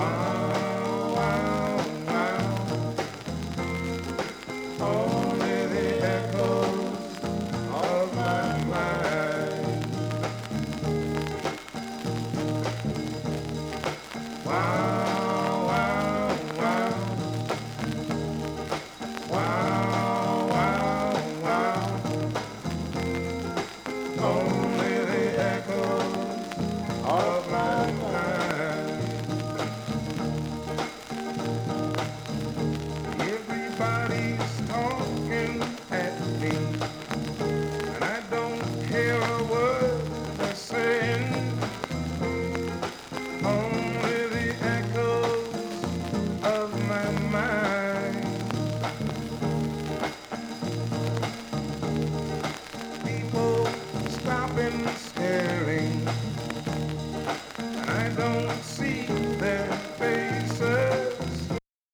Wow, wow, wow. Only the echoes of my mind. Wow, wow, wow. Wow, wow, wow. Only the echoes of my mind. Everybody's talking at me, and I don't hear a word they're saying. Only the echoes of my mind. People stopping, staring, and I don't see their faces.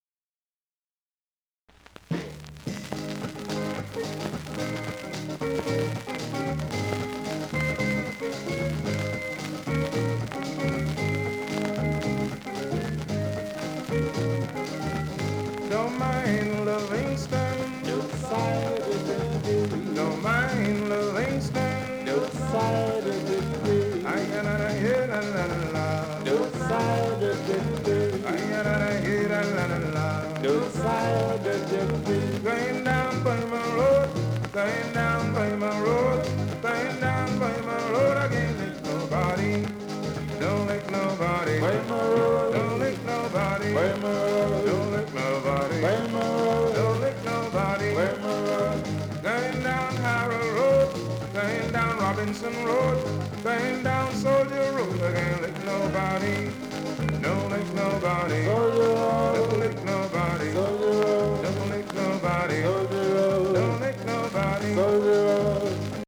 Don't mind Livingston. No side of the day. Don't mind Livingston. No side of the day. I gotta hear la la la la. No side of the day. I gotta hear la la la la. No side of the day. Going down by my road, going down by my road, going down by my road. I can't let nobody, don't let nobody, By my road. don't let nobody, By my road. don't let nobody, By my road. don't let nobody. By my road. Going down Harrow Road, going down Robinson Road, going down Soldier Road. I can't let nobody.